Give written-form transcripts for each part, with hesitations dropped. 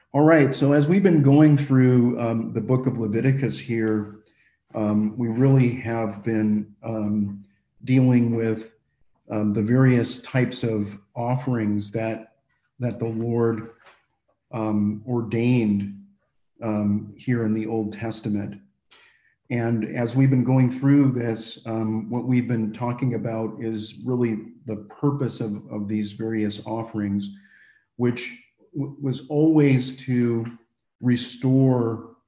All right, so as we've been going through the book of Leviticus here, we really have been dealing with the various types of offerings that the Lord ordained here in the Old Testament. And as we've been going through this, what we've been talking about is really the purpose of these various offerings, which was always to restore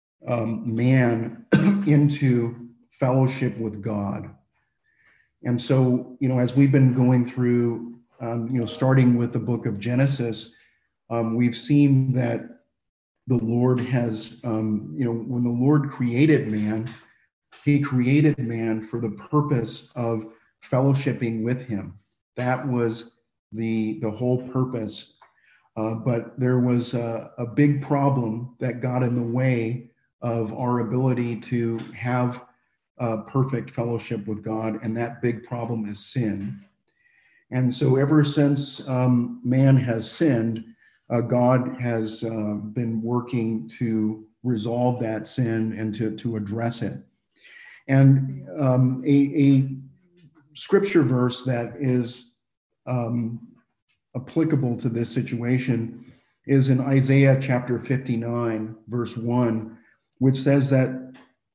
man into fellowship with God. And so, as we've been going through, starting with the book of Genesis, we've seen that the Lord has, when the Lord created man, he created man for the purpose of fellowshipping with him. That was the whole purpose. But there was a big problem that got in the way of our ability to have perfect fellowship with God, and that big problem is sin. And so ever since man has sinned, God has been working to resolve that sin and to address it. And a scripture verse that is applicable to this situation is in Isaiah chapter 59, verse 1, which says that,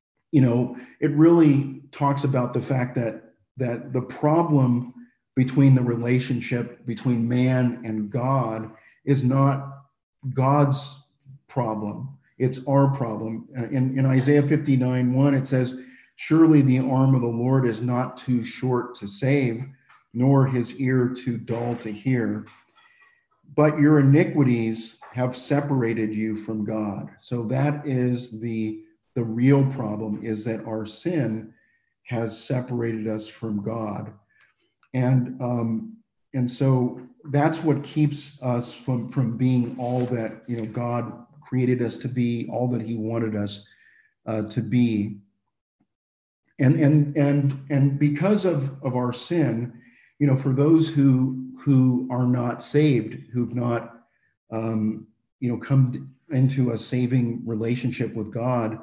it really talks about the fact that the problem between the relationship between man and God is not God's problem. It's our problem. In Isaiah 59, 1, it says, "Surely the arm of the Lord is not too short to save, nor his ear too dull to hear. But your iniquities have separated you from God." So that is the real problem, is that our sin has separated us from God. And so that's what keeps us from being all that God created us to be, all that He wanted us to be. And because of our sin, for those who are not saved, who've not come into a saving relationship with God,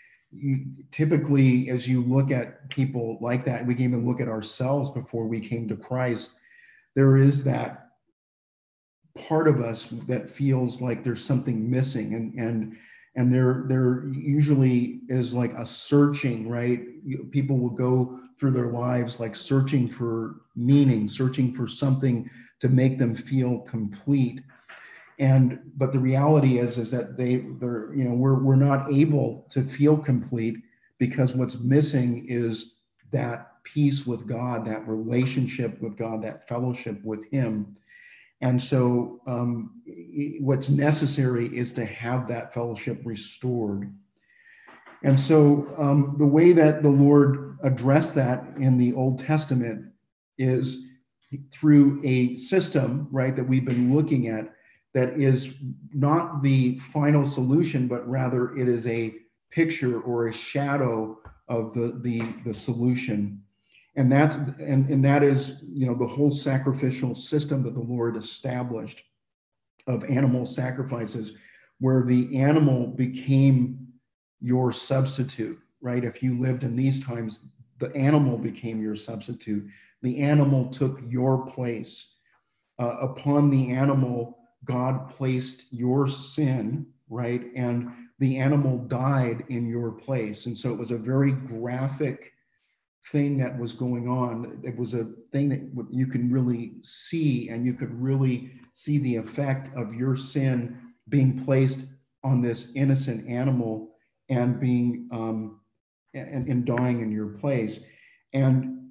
typically, as you look at people like that, we can even look at ourselves before we came to Christ, there is that part of us that feels like there's something missing, and there usually is like a searching, right? People will go through their lives like searching for meaning, searching for something to make them feel complete. But the reality is that we're not able to feel complete, because what's missing is that peace with God, that relationship with God, that fellowship with Him. And so what's necessary is to have that fellowship restored. And so the way that the Lord addressed that in the Old Testament is through a system, right, that we've been looking at, that is not the final solution, but rather it is a picture or a shadow of the solution. And that is, the whole sacrificial system that the Lord established of animal sacrifices, where the animal became your substitute, right? If you lived in these times, the animal became your substitute. The animal took your place. Upon the animal, God placed your sin, right? And the animal died in your place. And so it was a very graphic thing that was going on. It was a thing that you can really see, and you could really see the effect of your sin being placed on this innocent animal and being and dying in your place. And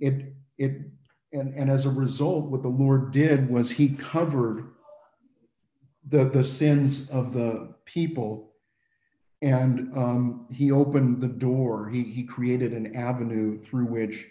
and as a result, what the Lord did was He covered the sins of the people, and He opened the door. He created an avenue through which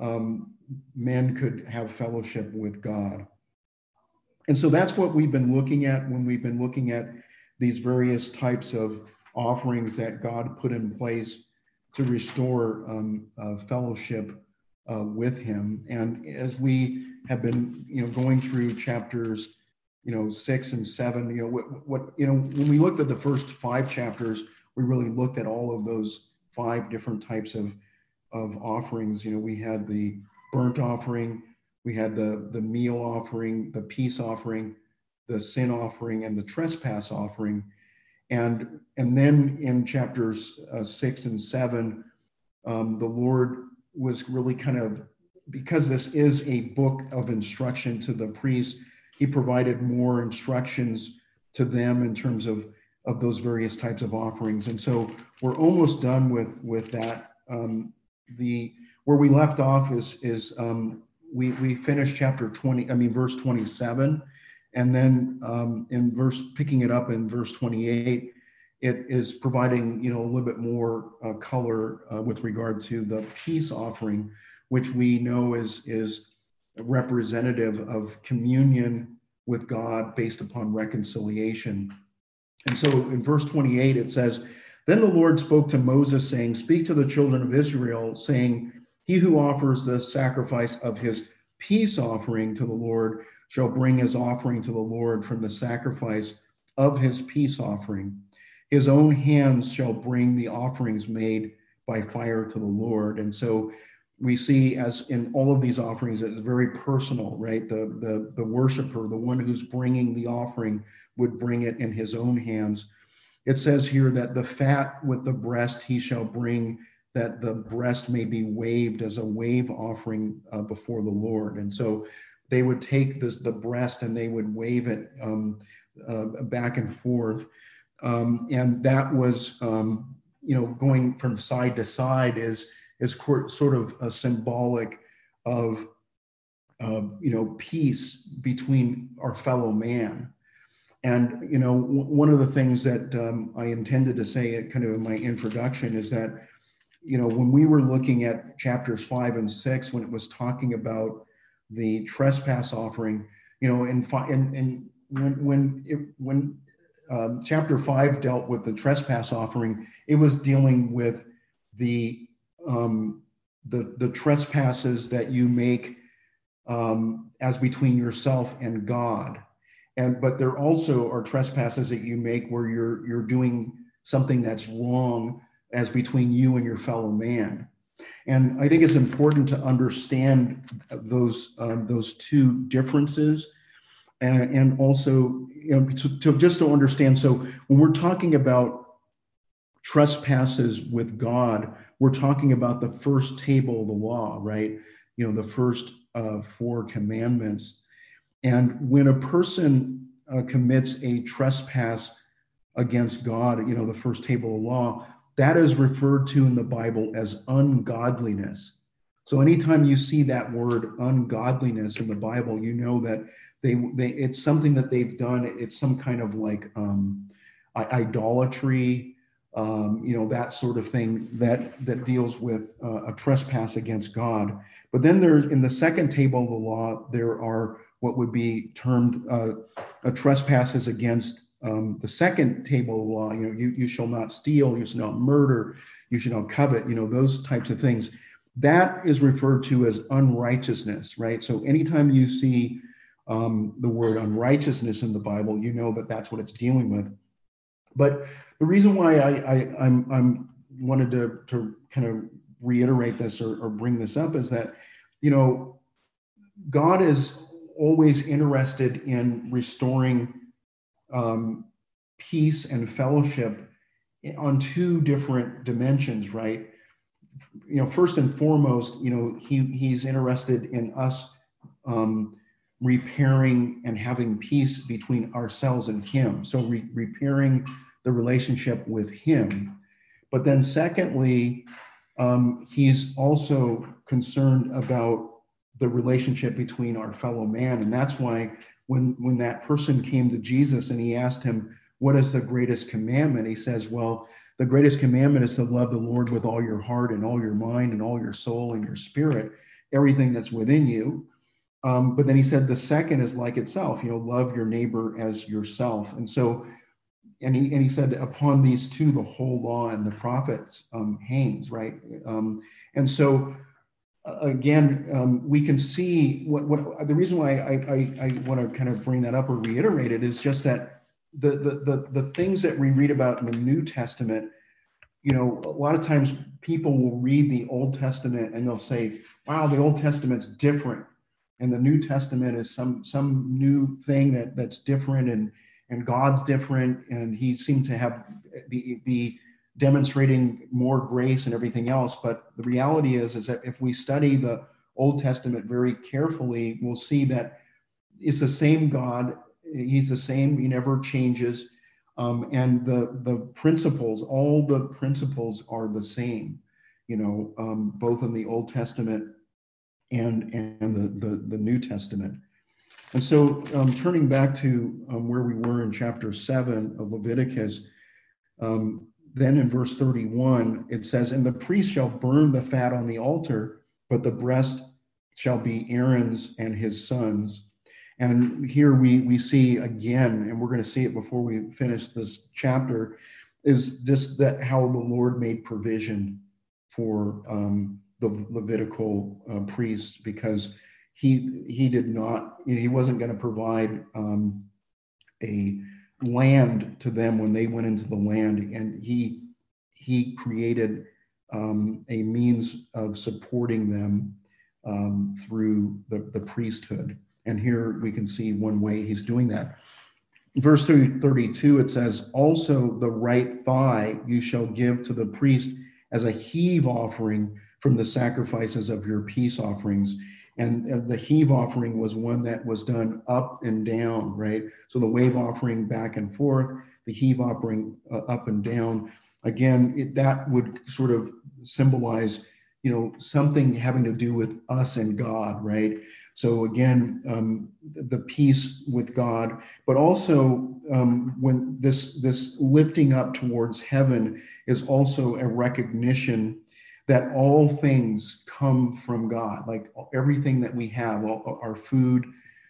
men could have fellowship with God. And so that's what we've been looking at when we've been looking at these various types of offerings that God put in place to restore fellowship with Him. And as we have been going through chapters 6 and 7, when we looked at the first 5 chapters, we really looked at all of those 5 different types of offerings. We had the burnt offering, we had the meal offering, the peace offering, the sin offering, and the trespass offering. And then in chapters 6 and 7, the Lord was really kind of, because this is a book of instruction to the priests, he provided more instructions to them in terms of those various types of offerings. And so we're almost done with that. Where we left off is we finished chapter 20, verse 27. And then picking it up in verse 28, it is providing, a little bit more color with regard to the peace offering, which we know is representative of communion with God based upon reconciliation. And so in verse 28, it says, "Then the Lord spoke to Moses, saying, Speak to the children of Israel, saying, He who offers the sacrifice of his peace offering to the Lord shall bring his offering to the Lord from the sacrifice of his peace offering. His own hands shall bring the offerings made by fire to the Lord." And so we see, as in all of these offerings, it's very personal, right? The worshiper, the one who's bringing the offering, would bring it in his own hands. It says here that the fat with the breast he shall bring, that the breast may be waved as a wave offering before the Lord. And so they would take the breast and they would wave it back and forth. And that was, going from side to side is sort of a symbolic of, peace between our fellow man. And, one of the things that I intended to say kind of in my introduction is that, when we were looking at chapters 5 and 6, when it was talking about the trespass offering, when chapter 5 dealt with the trespass offering, it was dealing with the trespasses that you make as between yourself and God. But there also are trespasses that you make where you're doing something that's wrong as between you and your fellow man. And I think it's important to understand those 2 differences, and also to understand. So when we're talking about trespasses with God, we're talking about the first table of the law, right? The first 4 commandments. And when a person commits a trespass against God, the first table of law, that is referred to in the Bible as ungodliness. So anytime you see that word ungodliness in the Bible, you know that it's something that they've done. It's some kind of like idolatry, that sort of thing that deals with a trespass against God. But then there's, in the second table of the law, there are what would be termed trespasses against the second table of law. You shall not steal, you shall not murder, you shall not covet, those types of things. That is referred to as unrighteousness, right? So anytime you see the word unrighteousness in the Bible, you know that that's what it's dealing with. But the reason why I'm wanted to kind of reiterate this or bring this up is that, God is always interested in restoring peace and fellowship on 2 different dimensions, right? First and foremost, he's interested in us repairing and having peace between ourselves and him. So repairing the relationship with him. But then secondly, he's also concerned about the relationship between our fellow man. And that's why when that person came to Jesus and he asked him, what is the greatest commandment? He says, well, the greatest commandment is to love the Lord with all your heart and all your mind and all your soul and your spirit, everything that's within you. But then he said, the second is like itself, love your neighbor as yourself. And so, and he said, upon these 2, the whole law and the prophets hangs, right? And so again, we can see what the reason why I want to kind of bring that up or reiterate it is just that the things that we read about in the New Testament, you know, a lot of times people will read the Old Testament and they'll say, wow, the Old Testament's different. And the New Testament is some new thing that's different, and God's different, and he seemed to have be demonstrating more grace and everything else. But the reality is that if we study the Old Testament very carefully, we'll see that it's the same God. He's the same. He never changes. And the principles, all the principles are the same, you know, both in the Old Testament and the New Testament. And so turning back to where we were in chapter 7 of Leviticus, then in verse 31, it says, and the priest shall burn the fat on the altar, but the breast shall be Aaron's and his sons. And here we see again, and we're going to see it before we finish this chapter, is just that how the Lord made provision for the Levitical priests, because he did not, you know, he wasn't going to provide a land to them when they went into the land, and he created a means of supporting them through the priesthood. And here we can see one way he's doing that. Verse 32, it says, also the right thigh you shall give to the priest as a heave offering from the sacrifices of your peace offerings. And the heave offering was one that was done up and down, right? So the wave offering back and forth, the heave offering up and down. Again, that would sort of symbolize, you know, something having to do with us and God, right? So again, the peace with God, but also when this lifting up towards heaven is also a recognition that all things come from God, like everything that we have, our food,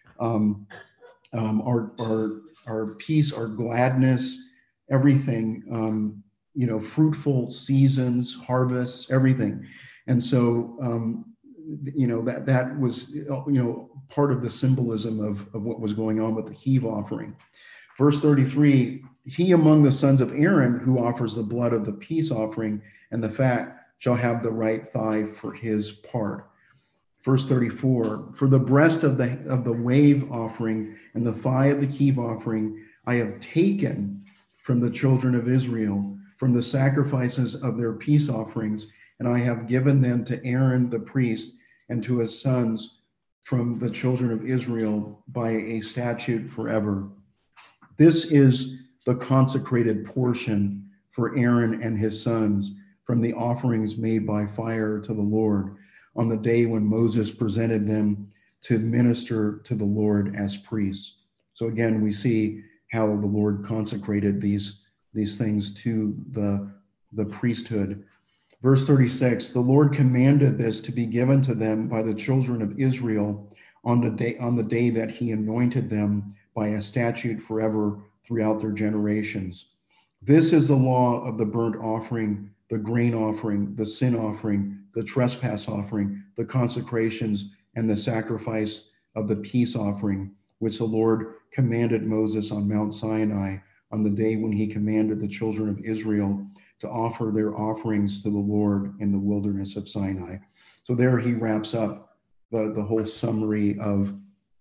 our peace, our gladness, everything, you know, fruitful seasons, harvests, everything. And so, you know, that was, you know, part of the symbolism of what was going on with the heave offering. Verse 33, he among the sons of Aaron who offers the blood of the peace offering and the fat shall have the right thigh for his part. Verse 34, for the breast of the wave offering and the thigh of the heave offering I have taken from the children of Israel, from the sacrifices of their peace offerings, and I have given them to Aaron the priest and to his sons from the children of Israel by a statute forever. This is the consecrated portion for Aaron and his sons from the offerings made by fire to the Lord on the day when Moses presented them to minister to the Lord as priests. So again, we see how the Lord consecrated these things to the priesthood. Verse 36, the Lord commanded this to be given to them by the children of Israel on the day that he anointed them by a statute forever throughout their generations. This is the law of the burnt offering, the grain offering, the sin offering, the trespass offering, the consecrations, and the sacrifice of the peace offering, which the Lord commanded Moses on Mount Sinai on the day when he commanded the children of Israel to offer their offerings to the Lord in the wilderness of Sinai. So there he wraps up the whole summary of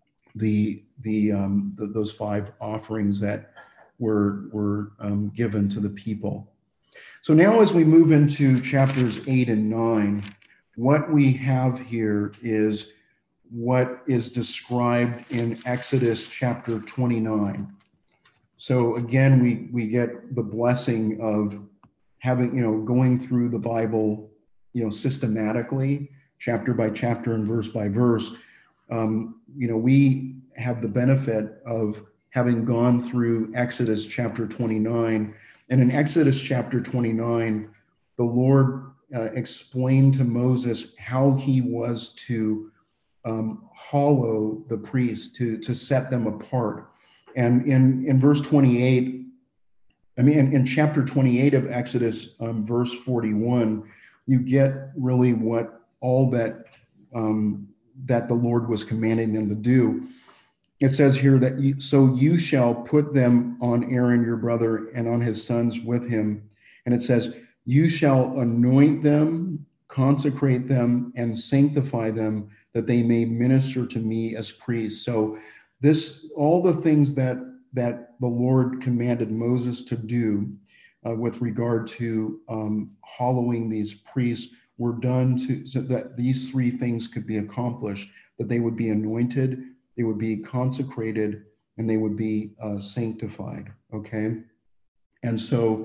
those 5 offerings that were given to the people. So now as we move into chapters 8 and 9, what we have here is what is described in Exodus chapter 29. So again, we get the blessing of having, you know, going through the Bible, you know, systematically, chapter by chapter and verse by verse. You know, we have the benefit of having gone through Exodus chapter 29. And in Exodus chapter 29, the Lord explained to Moses how he was to hallow the priests, to set them apart. And in verse 28, in chapter 28 of Exodus, verse 41, you get really what all that that the Lord was commanding them to do. It says here that you shall put them on Aaron your brother and on his sons with him. And it says, you shall anoint them, consecrate them, and sanctify them, that they may minister to me as priests. So all the things that the Lord commanded Moses to do with regard to hallowing these priests were done so that these three things could be accomplished, that they would be anointed, they would be consecrated, and they would be sanctified. Okay, and so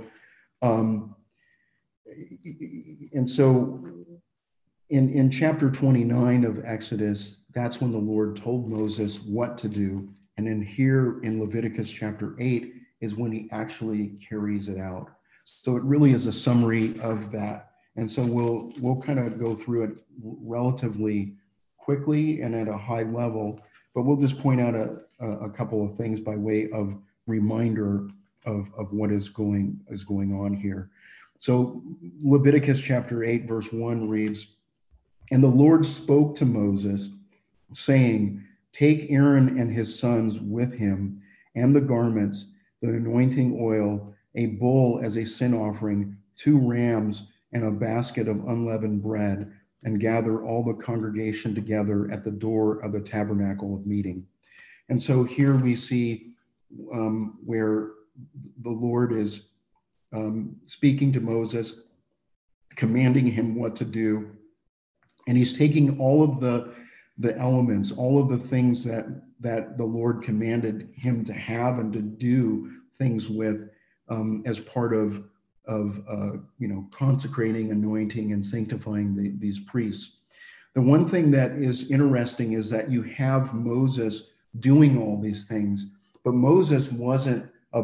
in chapter 29 of Exodus, that's when the Lord told Moses what to do, and then here in Leviticus chapter 8 is when he actually carries it out. So it really is a summary of that, and so we'll kind of go through it relatively quickly and at a high level. But we'll just point out a couple of things by way of reminder of what is going on here. So Leviticus chapter 8, verse 1 reads, and the Lord spoke to Moses, saying, take Aaron and his sons with him, and the garments, the anointing oil, a bull as a sin offering, 2 rams, and a basket of unleavened bread, and gather all the congregation together at the door of the tabernacle of meeting. And so here we see where the Lord is speaking to Moses, commanding him what to do. And he's taking all of the elements, all of the things that the Lord commanded him to have and to do things with as part of consecrating, anointing, and sanctifying these priests. The one thing that is interesting is that you have Moses doing all these things, but Moses wasn't a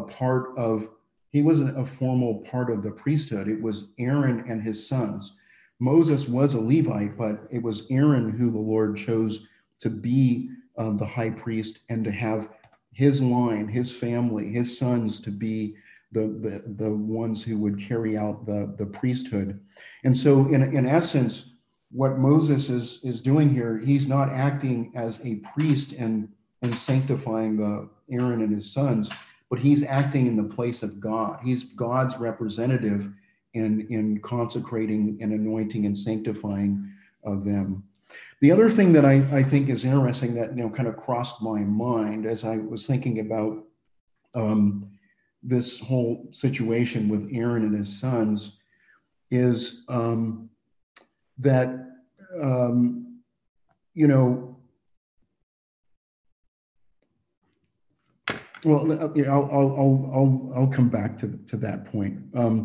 formal part of the priesthood. It was Aaron and his sons. Moses was a Levite, but it was Aaron who the Lord chose to be the high priest and to have his line, his family, his sons to be the ones who would carry out the priesthood. And so in essence, what Moses is doing here, he's not acting as a priest and sanctifying Aaron and his sons, but he's acting in the place of God. He's God's representative in consecrating and anointing and sanctifying of them. The other thing that I think is interesting that kind of crossed my mind as I was thinking about this whole situation with Aaron and his sons is that I'll come back to that point.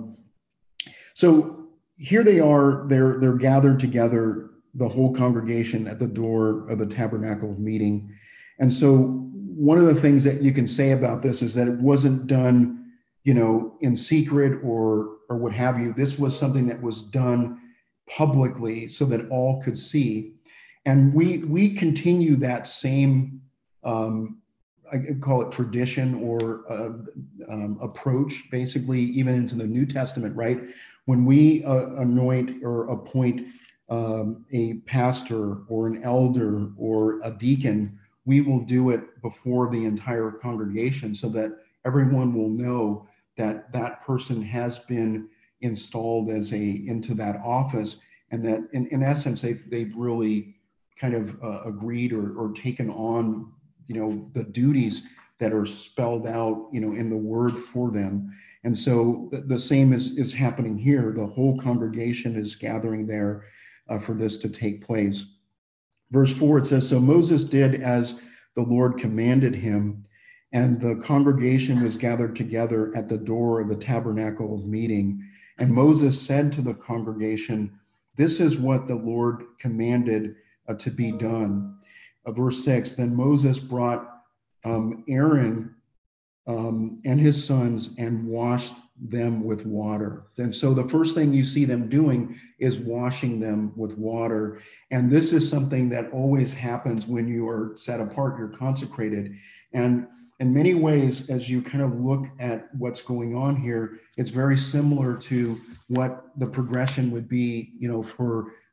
So here they are, they're gathered together, the whole congregation at the door of the tabernacle of meeting. And so one of the things that you can say about this is that it wasn't done, in secret or what have you. This was something that was done publicly so that all could see. And we continue that same, I call it tradition or approach, basically, even into the New Testament, right? When we anoint or appoint a pastor or an elder or a deacon, we will do it before the entire congregation so that everyone will know that that person has been installed into that office, and that in essence they've really kind of agreed or taken on the duties that are spelled out in the word for them. And so the same is happening here. The whole congregation is gathering there for this to take place. Verse 4, it says, so Moses did as the Lord commanded him, and the congregation was gathered together at the door of the tabernacle of meeting. And Moses said to the congregation, this is what the Lord commanded to be done. Verse 6, then Moses brought Aaron and his sons and washed them with water. And so the first thing you see them doing is washing them with water. And this is something that always happens when you are set apart, you're consecrated. And in many ways, as you kind of look at what's going on here, it's very similar to what the progression would be, for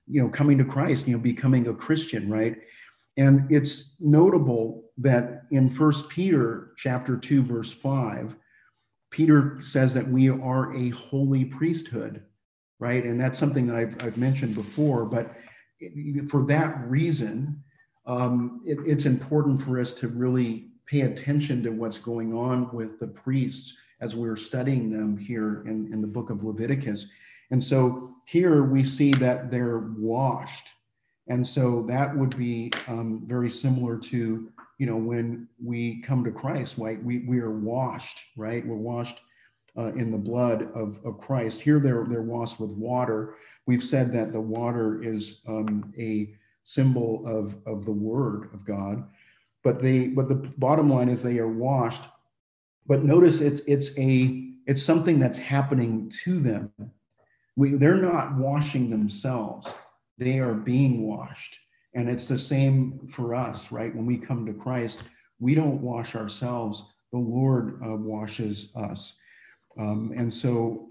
coming to Christ, becoming a Christian, right? And it's notable that in First Peter chapter 2, verse 5, Peter says that we are a holy priesthood, right? And that's something that I've mentioned before, but for that reason, it's important for us to really pay attention to what's going on with the priests as we're studying them here in the book of Leviticus. And so here we see that they're washed. And so that would be very similar to, when we come to Christ, right? We are washed, right? We're washed in the blood of Christ. Here they're washed with water. We've said that the water is a symbol of the word of God. But the bottom line is they are washed. But notice it's something that's happening to them. They're not washing themselves. They are being washed. And it's the same for us, right? When we come to Christ, we don't wash ourselves. The Lord washes us. And so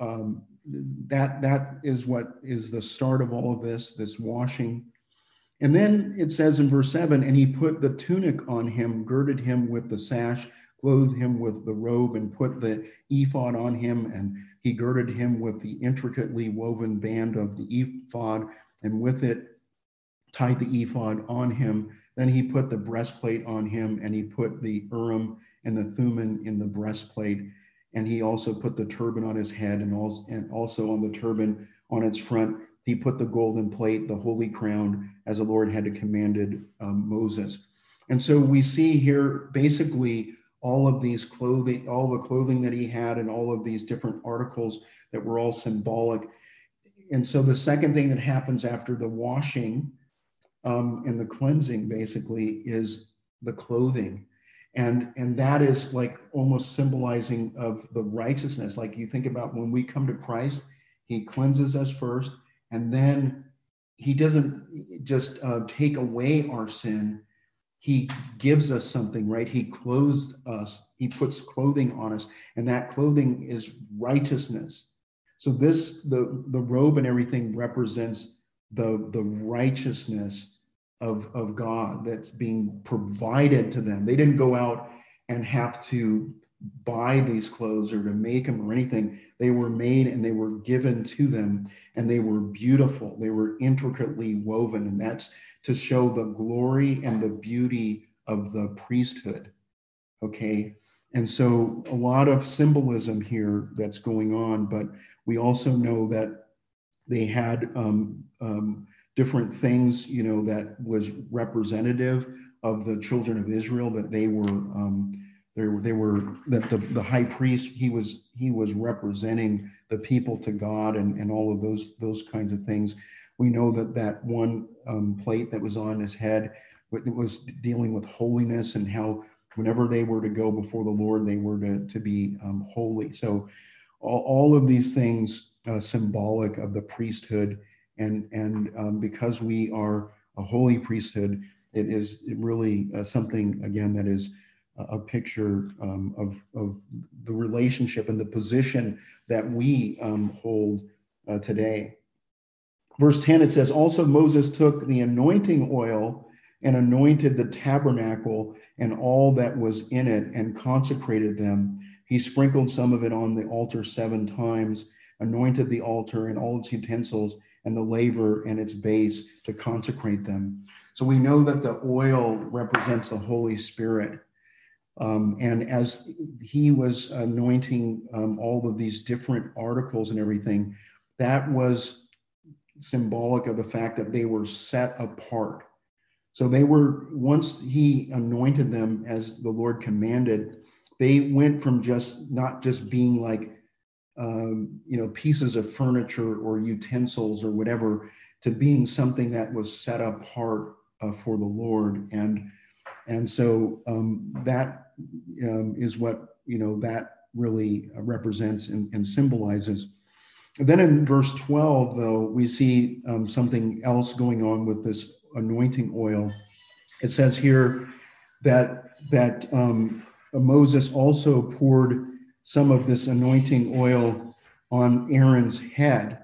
that is what is the start of all of this washing. And then it says in verse 7, and he put the tunic on him, girded him with the sash, clothed him with the robe, and put the ephod on him, and he girded him with the intricately woven band of the ephod, and with it tied the ephod on him. Then he put the breastplate on him, and he put the Urim and the Thummim in the breastplate. And he also put the turban on his head, and also on the turban on its front, he put the golden plate, the holy crown, as the Lord had commanded Moses. And so we see here basically all of these clothing, all the clothing that he had, and all of these different articles that were all symbolic. And so the second thing that happens after the washing and the cleansing basically is the clothing. And that is like almost symbolizing of the righteousness. Like you think about when we come to Christ, he cleanses us first, and then he doesn't just take away our sin. He gives us something, right? He clothes us. He puts clothing on us, and that clothing is righteousness. So the robe and everything represents the righteousness of God that's being provided to them. They didn't go out and have to buy these clothes or to make them or anything. They were made and they were given to them, and they were beautiful. They were intricately woven, and that's to show the glory and the beauty of the priesthood. Okay. And so a lot of symbolism here that's going on, but we also know that they had different things, that was representative of the children of Israel, that they were that the high priest, he was representing the people to God, and all of those kinds of things. We know that one plate that was on his head, it was dealing with holiness, and how whenever they were to go before the Lord, they were to be holy. So all of these things symbolic of the priesthood, and because we are a holy priesthood, it is really something, again, that is a picture of the relationship and the position that we hold today. Verse 10, it says, also Moses took the anointing oil and anointed the tabernacle and all that was in it, and consecrated them. He sprinkled some of it on the altar 7 times, anointed the altar and all its utensils and the laver and its base, to consecrate them. So we know that the oil represents the Holy Spirit. And as he was anointing all of these different articles and everything, that was symbolic of the fact that they were set apart. So they were, once he anointed them as the Lord commanded, they went from not just being like, pieces of furniture or utensils or whatever, to being something that was set apart for the Lord. And so that is what, that really represents and symbolizes. And then in verse 12, though, we see something else going on with this anointing oil. It says here that Moses also poured some of this anointing oil on Aaron's head.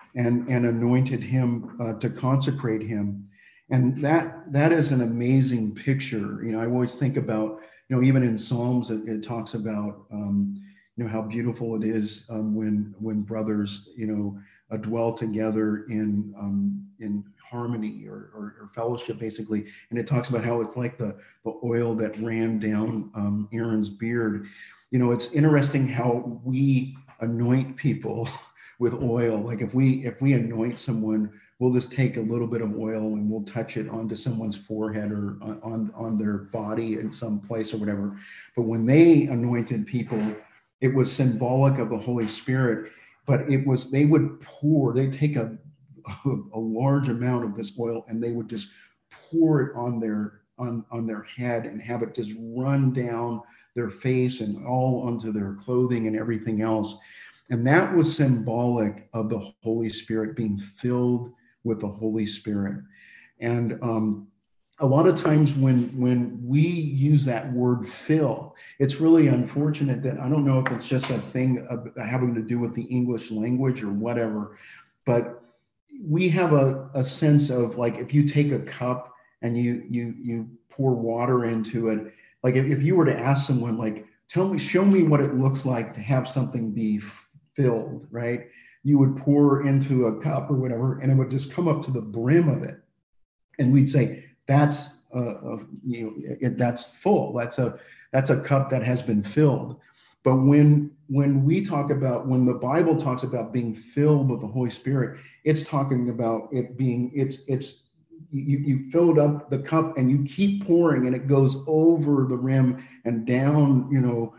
and anointed him to consecrate him. And that is an amazing picture. I always think about, even in Psalms, it talks about, how beautiful it is when brothers, dwell together in harmony or fellowship, basically. And it talks about how it's like the oil that ran down Aaron's beard. It's interesting how we anoint people with oil. Like if we anoint someone, we'll just take a little bit of oil and we'll touch it onto someone's forehead or on their body in some place or whatever. But when they anointed people, it was symbolic of the Holy Spirit. But they'd take a large amount of this oil and they would just pour it on their head and have it just run down their face and all onto their clothing and everything else. And that was symbolic of the Holy Spirit, being filled with the Holy Spirit. And a lot of times when we use that word fill, it's really unfortunate that, I don't know if it's just a thing of having to do with the English language or whatever, but we have a sense of, like, if you take a cup and you pour water into it, like if you were to ask someone, like, show me what it looks like to have something be filled, right? You would pour into a cup or whatever, and it would just come up to the brim of it. And we'd say, that's that's full. That's a cup that has been filled. But when the Bible talks about being filled with the Holy Spirit, it's talking about it being, you filled up the cup and you keep pouring and it goes over the rim and down,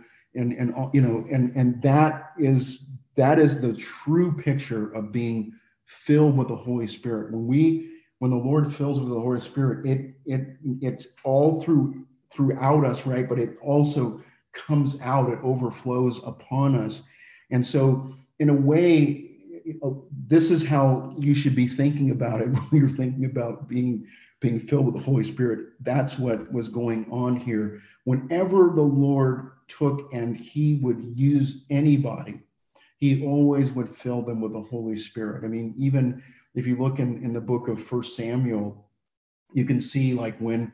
and that is the true picture of being filled with the Holy Spirit. When the Lord fills with the Holy Spirit, it's all throughout us, right? But it also comes out, it overflows upon us. And so in a way, this is how you should be thinking about it when you're thinking about being filled with the Holy Spirit. That's what was going on here. Whenever the Lord took and he would use anybody, he always would fill them with the Holy Spirit. I mean, even if you look in the book of 1 Samuel, you can see, like, when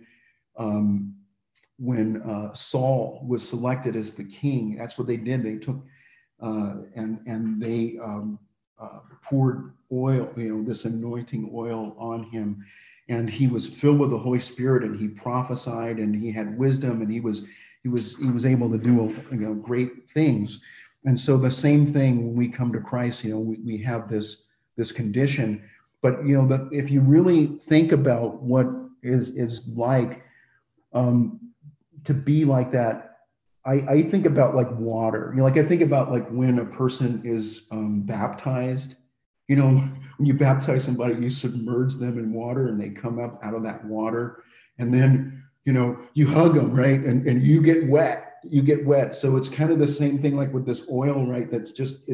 Saul was selected as the king, that's what they did. They took and they poured oil, this anointing oil on him, and he was filled with the Holy Spirit, and he prophesied, and he had wisdom, and he was able to do great things. And so the same thing when we come to Christ, we have this condition. But that if you really think about what is like to be like that, I think about like water. Like I think about like when a person is baptized. When you baptize somebody, you submerge them in water and they come up out of that water, and then you hug them, right? And you get wet. You get wet. So it's kind of the same thing like with this oil, right? That's just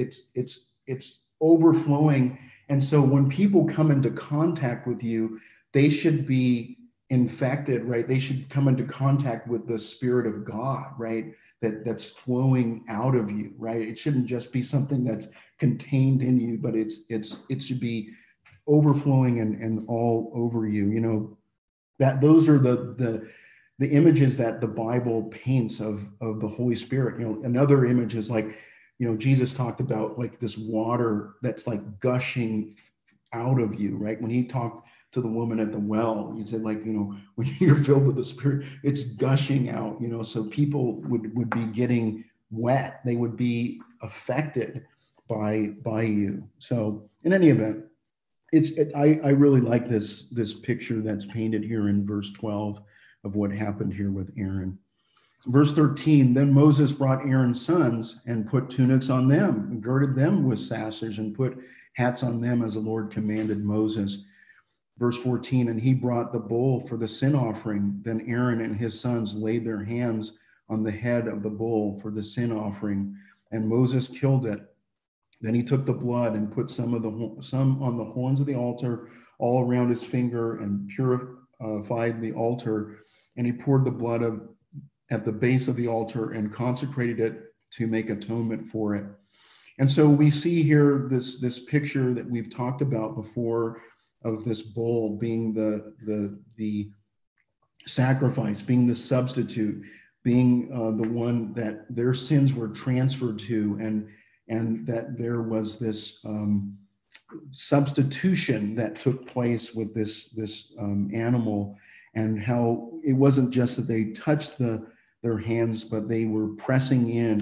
it's overflowing. And so when people come into contact with you, they should be infected, right? They should come into contact with the Spirit of God, right? That's flowing out of you, right? It shouldn't just be something that's contained in you, but it should be overflowing and all over you. That those are the images that the Bible paints of the Holy Spirit. Another image is like, Jesus talked about like this water that's like gushing out of you, right? When he talked to the woman at the well, he said, like, when you're filled with the Spirit, it's gushing out, so people would be getting wet. They would be affected by you. So in any event, I really like this picture that's painted here in verse 12 of what happened here with Aaron. Verse 13, then Moses brought Aaron's sons and put tunics on them and girded them with sashes and put hats on them as the Lord commanded Moses. Verse 14, and he brought the bull for the sin offering. Then Aaron and his sons laid their hands on the head of the bull for the sin offering, and Moses killed it. Then he took the blood and put some on the horns of the altar all around his finger and purified the altar. And he poured the blood at the base of the altar and consecrated it to make atonement for it. And so we see here this picture that we've talked about before of this bull being the sacrifice, being the substitute, being the one that their sins were transferred to, and that there was this substitution that took place with this animal, and how it wasn't just that they touched their hands, but they were pressing in.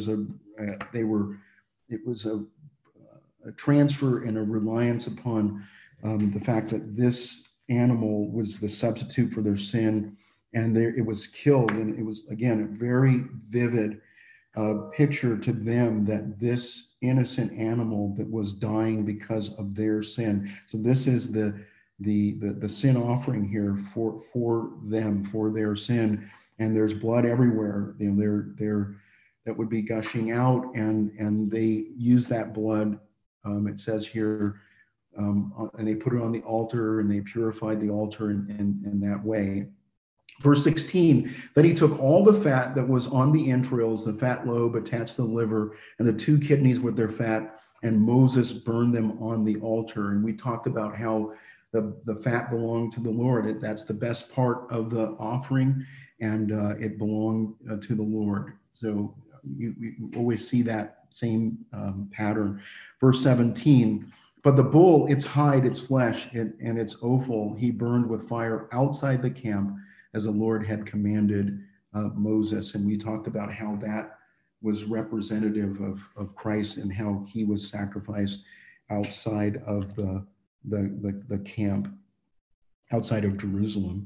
It was a transfer and a reliance upon the fact that this animal was the substitute for their sin, and it was killed. And it was, again, a very vivid picture to them that this innocent animal that was dying because of their sin. So this is the sin offering here for them, for their sin. And there's blood everywhere. That would be gushing out, and they use that blood. It says here, and they put it on the altar, and they purified the altar in that way. Verse 16, then he took all the fat that was on the entrails, the fat lobe attached to the liver, and the 2 kidneys with their fat, and Moses burned them on the altar. And we talked about how the fat belonged to the Lord. That's the best part of the offering, and it belonged to the Lord. So you always see that same pattern. Verse 17, but the bull, its hide, its flesh, and its offal, he burned with fire outside the camp, as the Lord had commanded Moses. And we talked about how that was representative of Christ, and how he was sacrificed outside of the camp, outside of Jerusalem,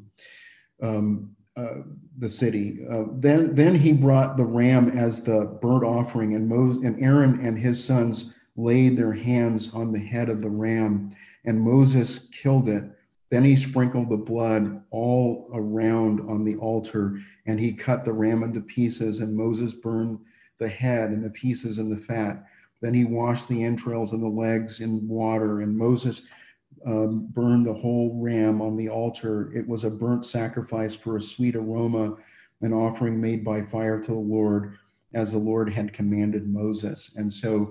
the city. Then he brought the ram as the burnt offering, and Aaron and his sons laid their hands on the head of the ram, and Moses killed it. Then he sprinkled the blood all around on the altar, and he cut the ram into pieces, and Moses burned the head and the pieces and the fat. Then he washed the entrails and the legs in water, and Moses burned the whole ram on the altar. It was a burnt sacrifice for a sweet aroma, an offering made by fire to the Lord, as the Lord had commanded Moses. And so,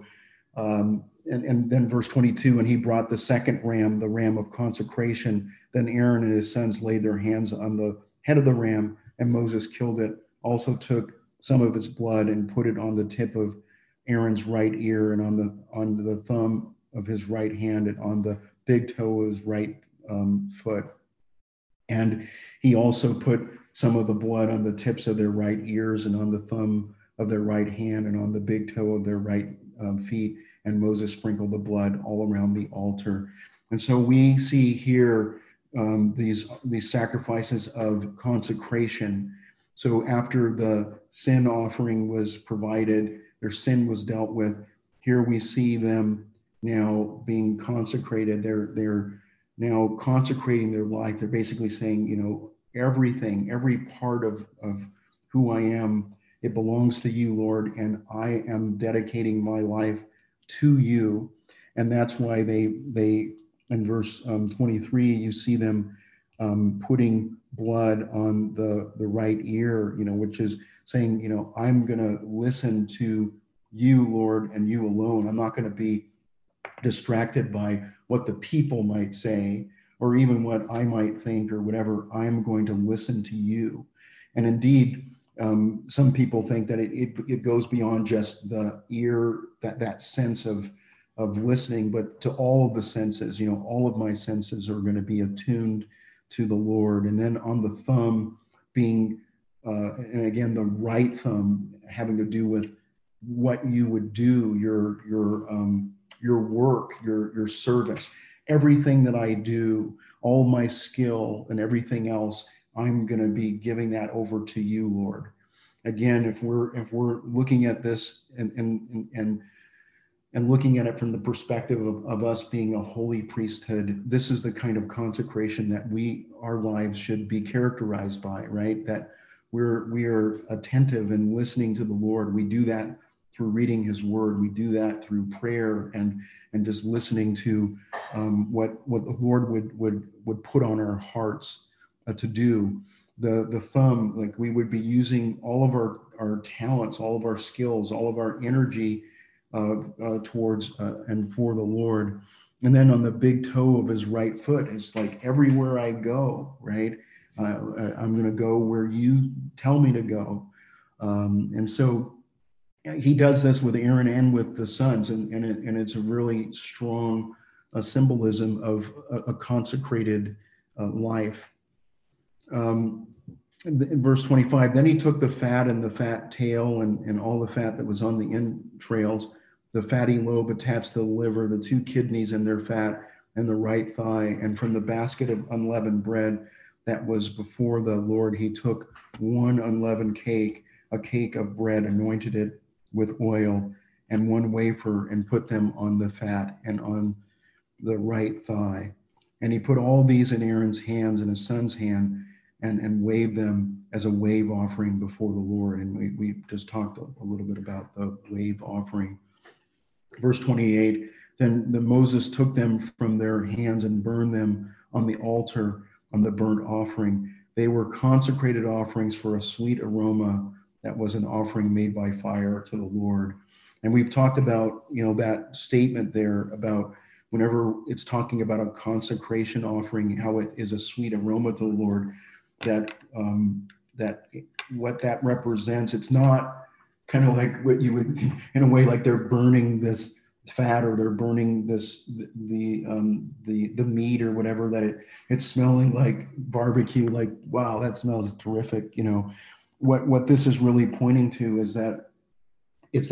and then verse 22, and he brought the second ram, the ram of consecration. Then Aaron and his sons laid their hands on the head of the ram, and Moses killed it. Also took some of its blood and put it on the tip of Aaron's right ear, and on the thumb of his right hand, and on the big toe of his right foot. And he also put some of the blood on the tips of their right ears, and on the thumb of their right hand, and on the big toe of their right feet. And Moses sprinkled the blood all around the altar. And so we see here these sacrifices of consecration. So after the sin offering was provided, their sin was dealt with. Here we see them now being consecrated. They're now consecrating their life. They're basically saying, everything, every part of who I am, it belongs to you, Lord, and I am dedicating my life to you. And that's why they in verse 23, you see them putting blood on the right ear, which is saying, I'm going to listen to you, Lord, and you alone. I'm not going to be distracted by what the people might say, or even what I might think, or whatever. I'm going to listen to you. And indeed, some people think that it goes beyond just the ear, that sense of listening, but to all of the senses. All of my senses are going to be attuned to the Lord. And then on the thumb being, and again, the right thumb having to do with what you would do, your work, your service, everything that I do, all my skill and everything else, I'm going to be giving that over to you, Lord. Again, if we're looking at this and looking at it from the perspective of us being a holy priesthood, this is the kind of consecration that our lives should be characterized by, right? That we are attentive and listening to the Lord. We do that through reading his word. We do that through prayer and just listening to what the Lord would put on our hearts to do. The thumb, like we would be using all of our talents, all of our skills, all of our energy towards and for the Lord. And then on the big toe of his right foot, it's like everywhere I go, right? I'm going to go where you tell me to go. And so he does this with Aaron and with the sons, and it's a really strong symbolism of a consecrated life. In verse 25, then he took the fat and the fat tail and all the fat that was on the entrails, the fatty lobe attached to the liver, the two kidneys and their fat, and the right thigh. And from the basket of unleavened bread that was before the Lord, he took one unleavened cake, a cake of bread, anointed it with oil, and one wafer, and put them on the fat and on the right thigh. And he put all these in Aaron's hands and his son's hand, and waved them as a wave offering before the Lord. And we just talked a little bit about the wave offering. Verse 28, then Moses took them from their hands and burned them on the altar on the burnt offering. They were consecrated offerings for a sweet aroma that was an offering made by fire to the Lord. And we've talked about, that statement there about whenever it's talking about a consecration offering, how it is a sweet aroma to the Lord, that what that represents. It's not kind of like what you would, in a way, like they're burning this fat, or they're burning this the meat or whatever, that it's smelling like barbecue, like, wow, that smells terrific. What this is really pointing to is that it's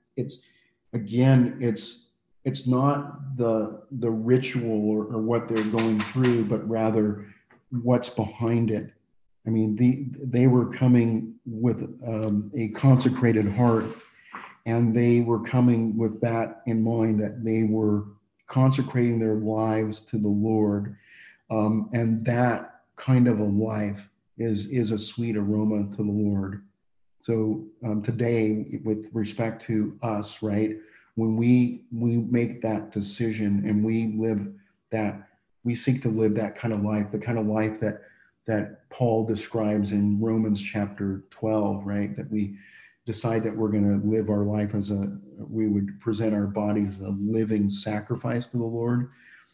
not the ritual or what they're going through, but rather what's behind it. I mean, they were coming with a consecrated heart, and they were coming with that in mind, that they were consecrating their lives to the Lord. And that kind of a life is a sweet aroma to the Lord. So today, with respect to us, right, when we make that decision and we seek to live that kind of life, the kind of life that Paul describes in Romans chapter 12, right? That we decide that we're going to live our life we would present our bodies as a living sacrifice to the Lord.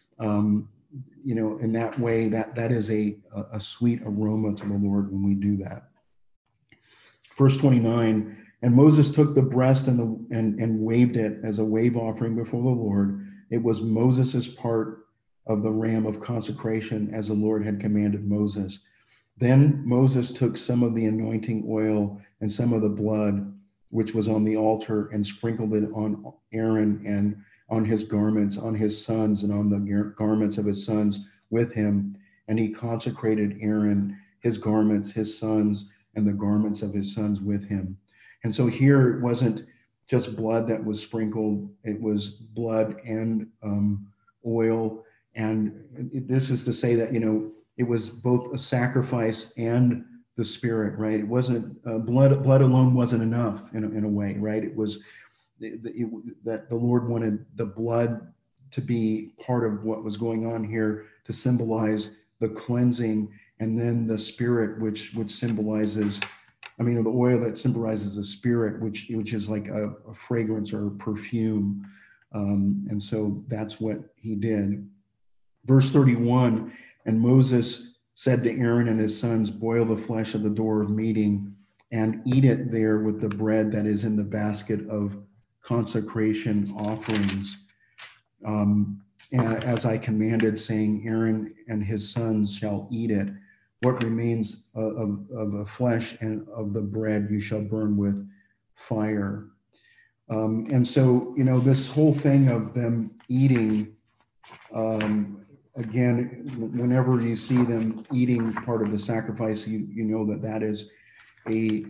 In that way, that is a sweet aroma to the Lord when we do that. Verse 29, and Moses took the breast and waved it as a wave offering before the Lord. It was Moses's part of the ram of consecration, as the Lord had commanded Moses. Then Moses took some of the anointing oil and some of the blood, which was on the altar, and sprinkled it on Aaron and on his garments, on his sons, and on the garments of his sons with him. And he consecrated Aaron, his garments, his sons, and the garments of his sons with him. And so here it wasn't just blood that was sprinkled, it was blood and oil. And this is to say that, it was both a sacrifice and the Spirit, right? It wasn't blood alone wasn't enough in a way, right? It was that the Lord wanted the blood to be part of what was going on here, to symbolize the cleansing, and then the Spirit, which symbolizes, the oil that symbolizes the Spirit, which is like a fragrance or a perfume. And so that's what he did. Verse 31, and Moses said to Aaron and his sons, boil the flesh of the door of meeting and eat it there with the bread that is in the basket of consecration offerings. As I commanded, saying, Aaron and his sons shall eat it. What remains of the flesh and of the bread you shall burn with fire. And so, this whole thing of them eating, again, whenever you see them eating part of the sacrifice, you know that is a,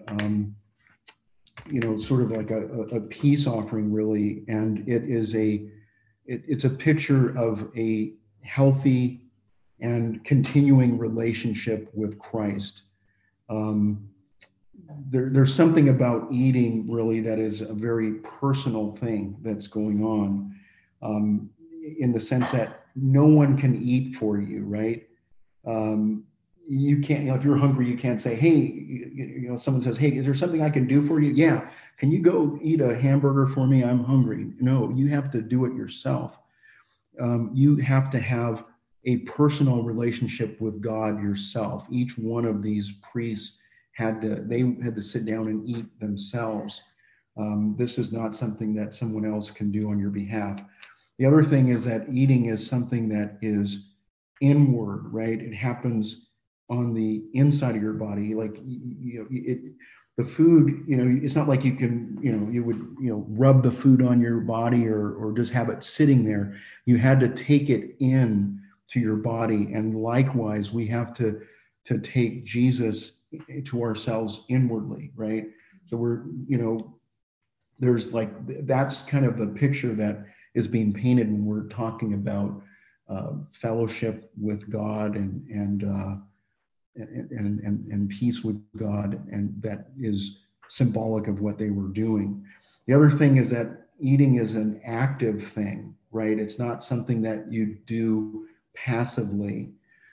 sort of like a peace offering, really. And it's a picture of a healthy and continuing relationship with Christ. There's something about eating, really, that is a very personal thing that's going on, in the sense that no one can eat for you, right? you can't, if you're hungry, you can't say, hey, someone says, hey, is there something I can do for you? Yeah. Can you go eat a hamburger for me? I'm hungry. No, you have to do it yourself. You have to have a personal relationship with God yourself. Each one of these priests they had to sit down and eat themselves. This is not something that someone else can do on your behalf. The other thing is that eating is something that is inward, right? It happens on the inside of your body. Like, the food, it's not like you can, you would, rub the food on your body or just have it sitting there. You had to take it in to your body. And likewise, we have to take Jesus to ourselves inwardly, right? So we're, there's like, that's kind of the picture that is being painted when we're talking about fellowship with God and peace with God, and that is symbolic of what they were doing. The other thing is that eating is an active thing, right? It's not something that you do passively.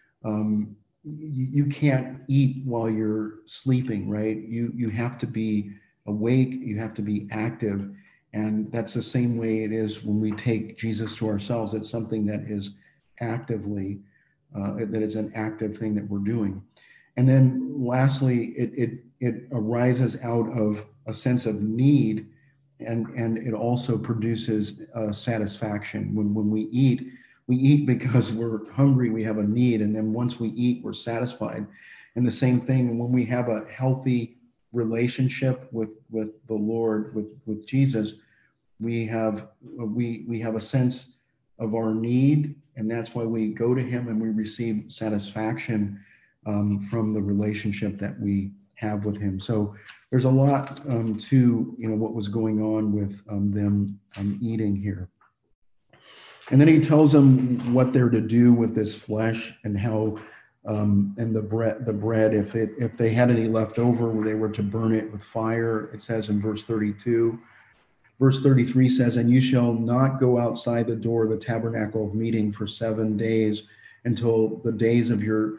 You can't eat while you're sleeping, right? You have to be awake, you have to be active. And that's the same way it is when we take Jesus to ourselves. It's something that is actively, that is an active thing that we're doing. And then lastly, it arises out of a sense of need, and it also produces satisfaction. When we eat because we're hungry, we have a need, and then once we eat, we're satisfied. And the same thing when we have a healthy relationship with the Lord, with Jesus, we have a sense of our need, and that's why we go to Him and we receive satisfaction from the relationship that we have with Him. So there's a lot to what was going on with them eating here. And then he tells them what they're to do with this flesh and how and the bread, if they had any left over, they were to burn it with fire. It says in verse 32. Verse 33 says, and you shall not go outside the door of the tabernacle of meeting for 7 days until the days of your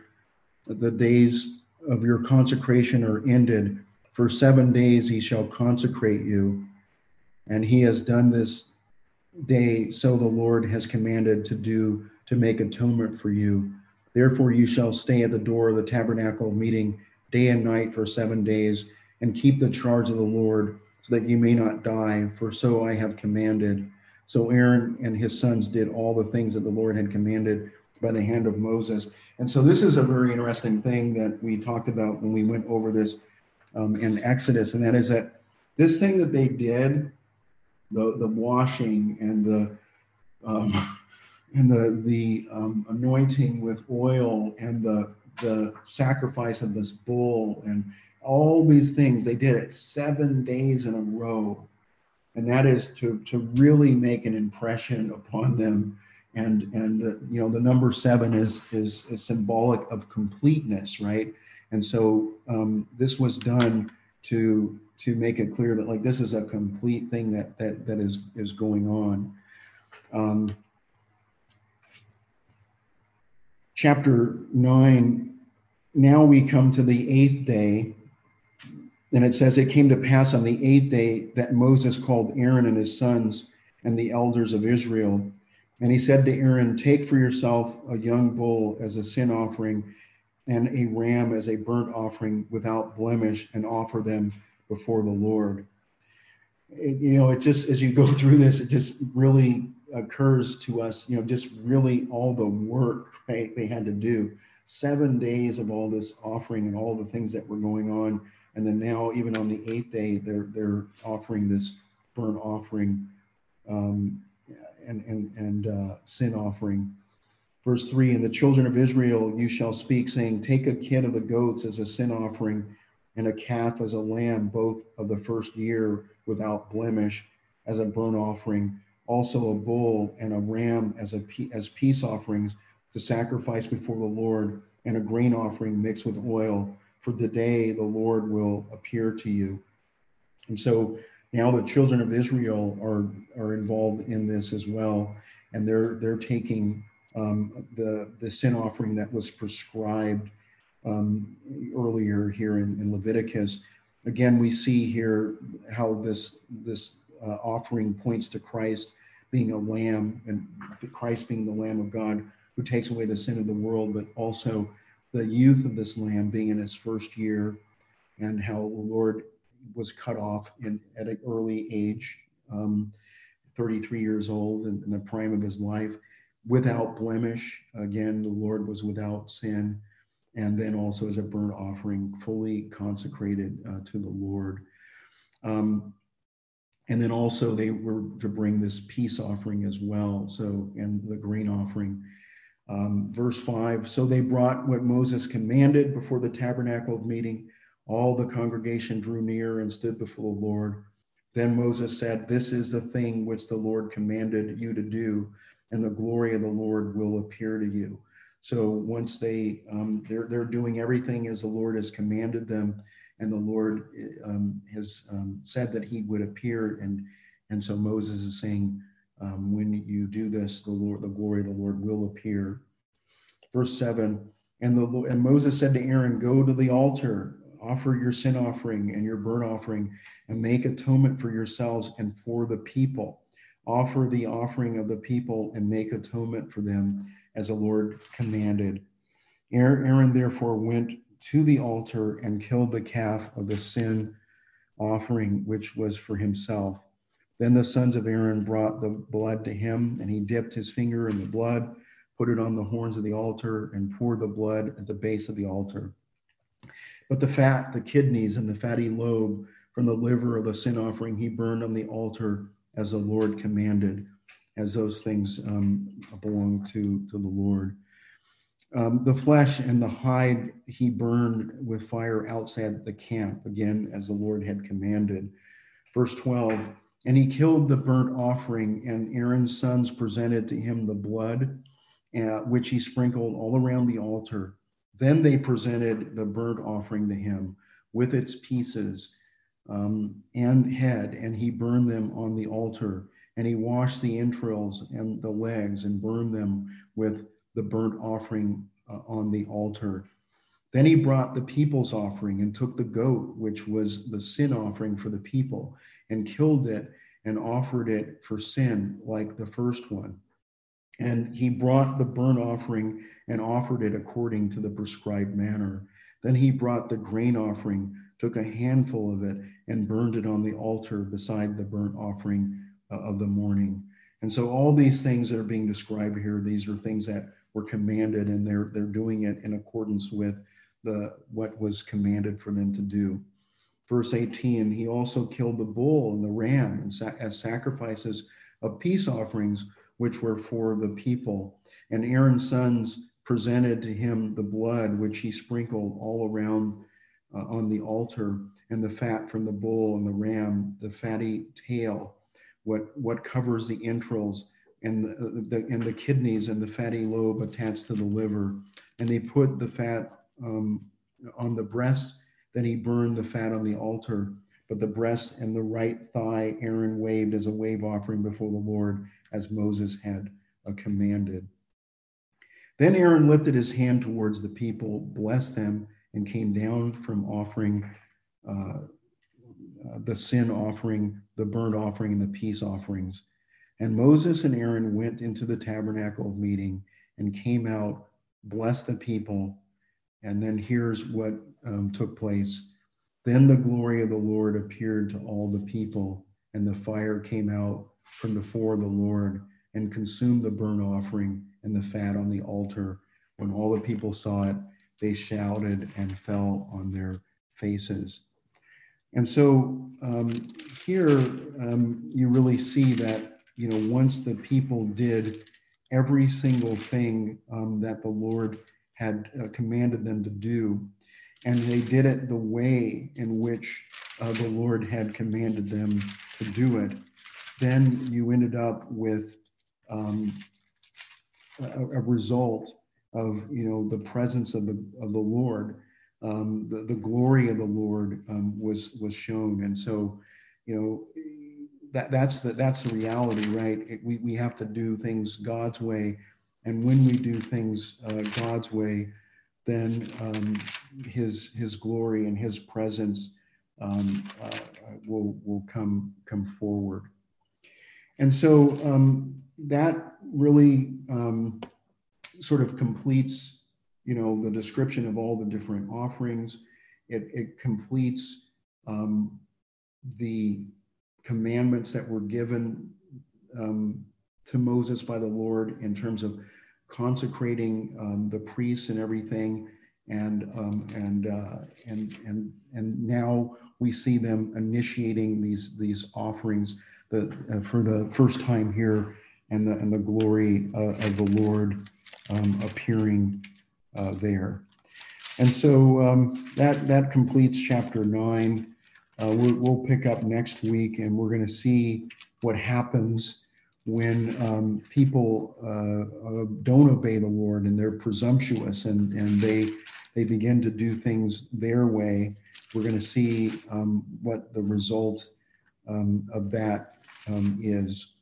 consecration are ended. For 7 days he shall consecrate you. And he has done this day, so the Lord has commanded to make atonement for you. Therefore you shall stay at the door of the tabernacle of meeting day and night for 7 days, and keep the charge of the Lord, so that you may not die, for so I have commanded. So Aaron and his sons did all the things that the Lord had commanded by the hand of Moses. And so this is a very interesting thing that we talked about when we went over this in Exodus, and that is that this thing that they did, the washing and the anointing with oil and the sacrifice of this bull and all these things, they did it 7 days in a row, and that is to really make an impression upon them. And the number 7 is symbolic of completeness, right? And so this was done to make it clear that, like, this is a complete thing that is going on. Chapter 9, now we come to the 8th day, and it says, it came to pass on the 8th day that Moses called Aaron and his sons and the elders of Israel. And he said to Aaron, take for yourself a young bull as a sin offering and a ram as a burnt offering without blemish, and offer them before the Lord. It just, as you go through this, it just really occurs to us, just really all the work, right, they had to do. 7 days of all this offering and all the things that were going on. And then now, even on the 8th day, they're offering this burnt offering and sin offering. Verse 3, and the children of Israel you shall speak, saying, take a kid of the goats as a sin offering, and a calf as a lamb, both of the first year without blemish, as a burnt offering. Also a bull and a ram as peace offerings to sacrifice before the Lord, and a grain offering mixed with oil, for the day the Lord will appear to you. And so now the children of Israel are involved in this as well, and they're taking the sin offering that was prescribed earlier here in Leviticus. Again, we see here how this offering points to Christ being a lamb, and Christ being the Lamb of God who takes away the sin of the world, but also the youth of this lamb being in its first year, and how the Lord was cut off at an early age, 33 years old, in the prime of his life, without blemish. Again, the Lord was without sin, and then also as a burnt offering, fully consecrated to the Lord. And then also they were to bring this peace offering as well, so, and the grain offering. Verse 5, so they brought what Moses commanded before the tabernacle of meeting. All the congregation drew near and stood before the Lord. Then Moses said, this is the thing which the Lord commanded you to do, and the glory of the Lord will appear to you. So once they're doing everything as the Lord has commanded them, and the Lord has said that he would appear, and so Moses is saying, when you do this, the glory of the Lord will appear. Verse 7, and Moses said to Aaron, go to the altar, offer your sin offering and your burnt offering, and make atonement for yourselves and for the people. Offer the offering of the people and make atonement for them as the Lord commanded. Aaron therefore went to the altar and killed the calf of the sin offering, which was for himself. Then the sons of Aaron brought the blood to him, and he dipped his finger in the blood, put it on the horns of the altar, and poured the blood at the base of the altar. But the fat, the kidneys, and the fatty lobe from the liver of the sin offering he burned on the altar as the Lord commanded, as those things belong to the Lord. The flesh and the hide he burned with fire outside the camp, again, as the Lord had commanded. Verse 12, and he killed the burnt offering, and Aaron's sons presented to him the blood, which he sprinkled all around the altar. Then they presented the burnt offering to him with its pieces and head, and he burned them on the altar. And he washed the entrails and the legs and burned them with the burnt offering on the altar. Then he brought the people's offering and took the goat, which was the sin offering for the people, and killed it and offered it for sin like the first one. And he brought the burnt offering and offered it according to the prescribed manner. Then he brought the grain offering, took a handful of it, and burned it on the altar beside the burnt offering of the morning. And so all these things that are being described here, these are things that were commanded, and they're doing it in accordance with what was commanded for them to do. Verse 18, he also killed the bull and the ram as sacrifices of peace offerings, which were for the people. And Aaron's sons presented to him the blood, which he sprinkled all around on the altar, and the fat from the bull and the ram, the fatty tail, what covers the entrails, and the kidneys and the fatty lobe attached to the liver. And they put the fat on the breast. Then he burned the fat on the altar. But the breast and the right thigh Aaron waved as a wave offering before the Lord, as Moses had commanded. Then Aaron lifted his hand towards the people, blessed them, and came down from offering the sin offering, the burnt offering, and the peace offerings. And Moses and Aaron went into the tabernacle of meeting and came out, blessed the people. And then here's what took place. Then the glory of the Lord appeared to all the people, and the fire came out from before the Lord and consumed the burnt offering and the fat on the altar. When all the people saw it, they shouted and fell on their faces. And so here you really see that, once the people did every single thing that the Lord had commanded them to do, and they did it the way in which the Lord had commanded them to do it, then you ended up with a result of the presence of the Lord. The glory of the Lord was shown, and so that's the reality, right? We have to do things God's way, and when we do things God's way, then his glory and his presence will come forward. And so that really sort of completes, the description of all the different offerings. It completes the commandments that were given to Moses by the Lord in terms of consecrating the priests and everything, and now we see them initiating these offerings for the first time here, and the glory of the Lord appearing there. And so that completes chapter 9. We'll pick up next week, and we're going to see what happens when people don't obey the Lord and they're presumptuous and they begin to do things their way. We're going to see what the result of that is.